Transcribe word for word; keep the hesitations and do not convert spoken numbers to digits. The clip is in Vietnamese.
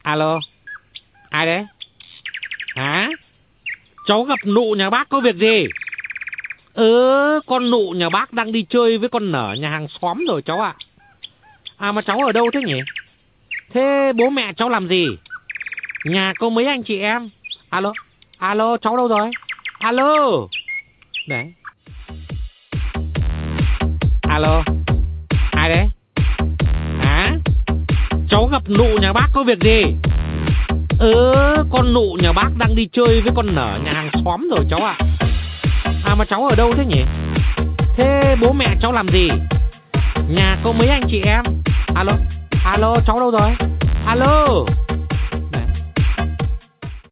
Alo, ai đấy? Hả? Cháu gặp nụ nhà bác có việc gì? Ừ, con nụ nhà bác đang đi chơi với con nở nhà hàng xóm rồi cháu ạ. À mà cháu ở đâu thế nhỉ? Thế bố mẹ cháu làm gì? Nhà có mấy anh chị em? Alo, alo, cháu đâu rồi? Alo. Đấy. Alo, ai đấy? Hả? Cháu gặp nụ nhà bác có việc gì? Ừ, con nụ nhà bác đang đi chơi với con nở nhà hàng xóm rồi cháu ạ. À mà cháu ở đâu thế nhỉ? Thế bố mẹ cháu làm gì? Nhà có mấy anh chị em? Alo, alo, cháu đâu rồi? Alo.